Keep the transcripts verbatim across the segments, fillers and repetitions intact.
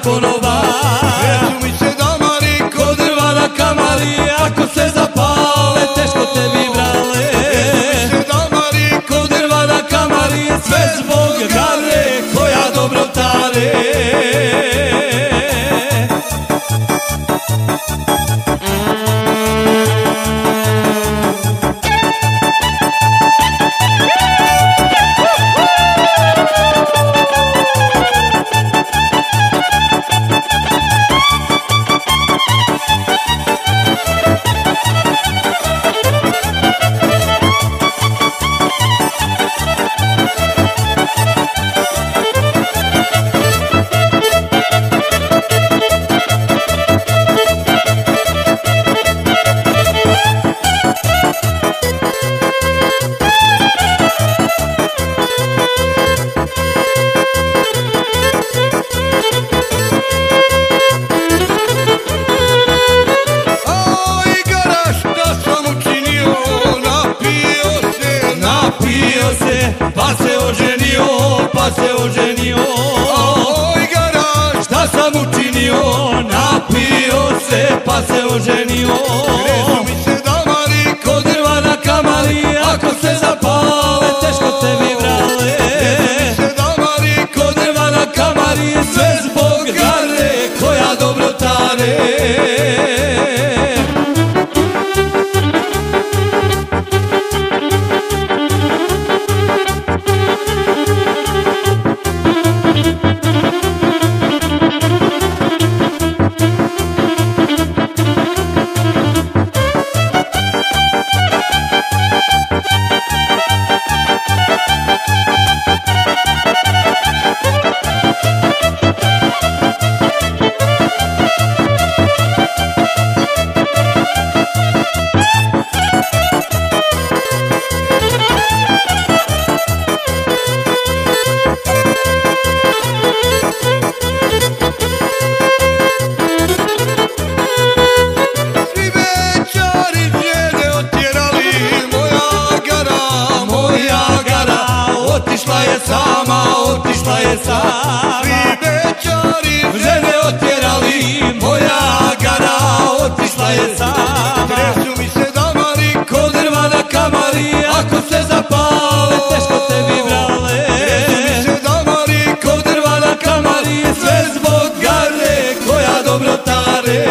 konoba. Kreću mi se damari ko drva na kamari, ako se zapale teško te vibrale. Kreću mi se damari ko drva na kamari, sve zbog gare koja dobro tare. Pa se oženio, pa se oženio. Oj garaš, šta sam učinio? Napio se, pa se oženio. Kreću mi se damari ko drva na kamari, ako se zapale teško te vibrale. Kreću mi se damari ko drva na kamari, sve zbog gare koja dobro tare. Otišla je sama, otišla je sama. Svi bećari žene otjerali, moja gara otišla je sama. Kreću mi se damari ko drva na kamari, ako se zapale teško te vibrale. Kreću mi se damari ko drva na kamari, sve zbog gare koja dobro tare.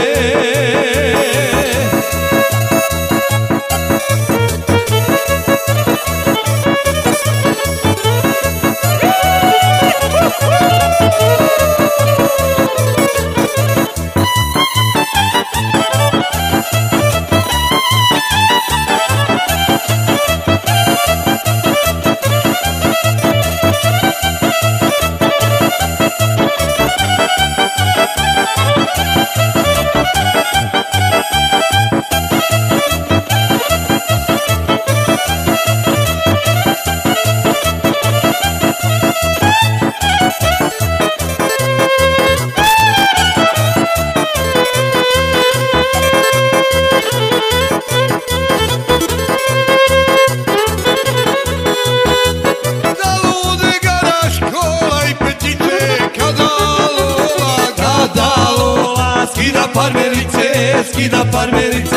Skida parmerice, skida parmerice.